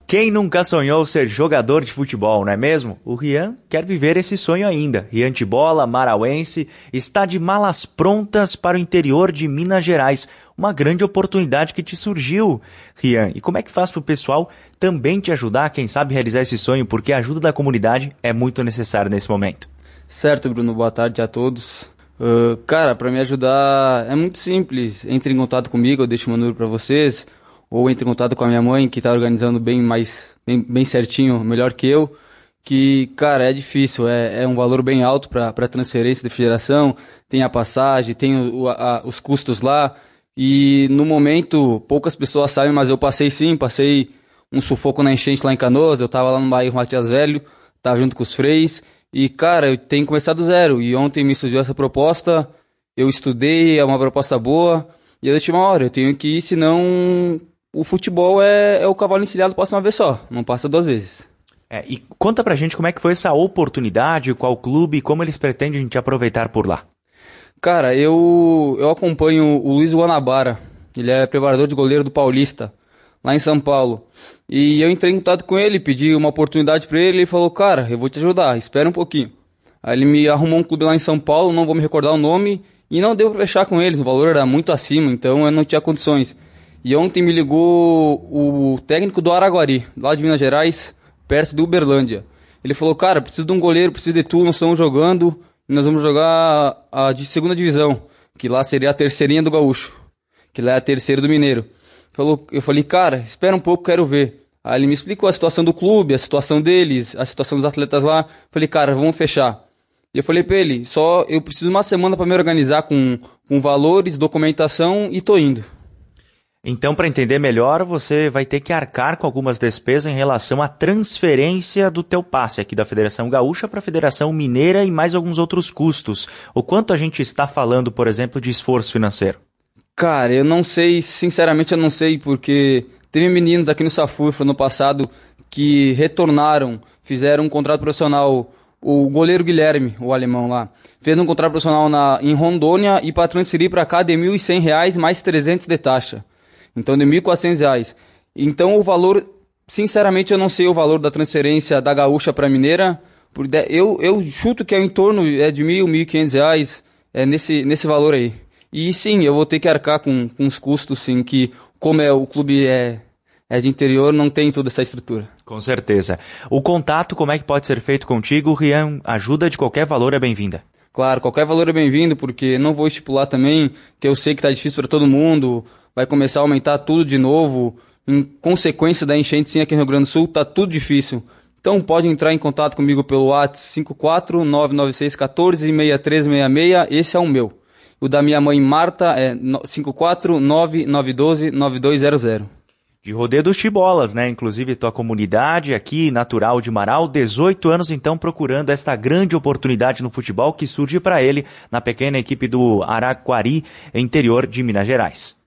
Quem nunca sonhou ser jogador de futebol, não é mesmo? O Rian quer viver esse sonho ainda. Rian Tibola, marauense, está de malas prontas para o interior de Minas Gerais. Uma grande oportunidade que te surgiu, Rian. E como é que faz para o pessoal também te ajudar, quem sabe, realizar esse sonho? Porque a ajuda da comunidade é muito necessária nesse momento. Certo, Bruno. Boa tarde a todos. Cara, para me ajudar é muito simples. Entre em contato comigo, eu deixo o meu número para vocês. Ou entre em contato com a minha mãe, que está organizando bem certinho, melhor que eu. Que, cara, é difícil, é um valor bem alto para a transferência da federação. Tem a passagem, tem os custos lá. E no momento, poucas pessoas sabem, mas eu passei um sufoco na enchente lá em Canoas. Eu estava lá no bairro Matias Velho, estava junto com os freis. E, cara, eu tenho que começar do zero. E ontem me surgiu essa proposta, eu estudei, é uma proposta boa. E eu deixei uma hora, eu tenho que ir, senão o futebol é o cavalo encilhado, passa uma vez só, não passa duas vezes. E conta pra gente como é que foi essa oportunidade, qual clube e como eles pretendem te aproveitar por lá. Cara, eu acompanho o Luiz Guanabara, ele é preparador de goleiro do Paulista, lá em São Paulo. E eu entrei em contato com ele, pedi uma oportunidade pra ele, ele falou, cara, eu vou te ajudar, espera um pouquinho. Aí ele me arrumou um clube lá em São Paulo, não vou me recordar o nome, e não deu pra fechar com eles, o valor era muito acima, então eu não tinha condições. E ontem me ligou o técnico do Araguari, lá de Minas Gerais, perto de Uberlândia. Ele falou, cara, preciso de um goleiro, preciso de tu, nós estamos jogando, e nós vamos jogar a de segunda divisão, que lá seria a terceirinha do Gaúcho, que lá é a terceira do Mineiro. Eu falei, cara, espera um pouco, quero ver. Aí ele me explicou a situação do clube, a situação deles, a situação dos atletas lá. Falei, cara, vamos fechar. E eu falei pra ele, eu preciso de uma semana para me organizar com valores, documentação e tô indo. Então, para entender melhor, você vai ter que arcar com algumas despesas em relação à transferência do teu passe aqui da Federação Gaúcha para a Federação Mineira e mais alguns outros custos. O quanto a gente está falando, por exemplo, de esforço financeiro? Cara, eu não sei, sinceramente eu não sei, porque teve meninos aqui no Safurfo no passado que retornaram, fizeram um contrato profissional. O goleiro Guilherme, o alemão lá, fez um contrato profissional em Rondônia e para transferir para cá de R$ 1.100 mais 300 de taxa. Então de R$ 1.400. Então o valor, sinceramente eu não sei o valor da transferência da Gaúcha para a Mineira. Eu chuto que é em torno de R$ 1.000, R$ 1.500, nesse valor aí. E sim, eu vou ter que arcar com os custos, sim, que como o clube é de interior, não tem toda essa estrutura. Com certeza. O contato, como é que pode ser feito contigo, Rian? Ajuda de qualquer valor é bem-vinda. Claro, qualquer valor é bem-vindo, porque não vou estipular também, que eu sei que está difícil para todo mundo, vai começar a aumentar tudo de novo, em consequência da enchente sim aqui no Rio Grande do Sul, está tudo difícil. Então pode entrar em contato comigo pelo WhatsApp 54996146366, esse é o meu. O da minha mãe Marta é 54999129200. De Rodeio dos Tibolas, né? Inclusive tua comunidade aqui, natural de Marau, 18 anos então procurando esta grande oportunidade no futebol que surge para ele na pequena equipe do Araquari, interior de Minas Gerais.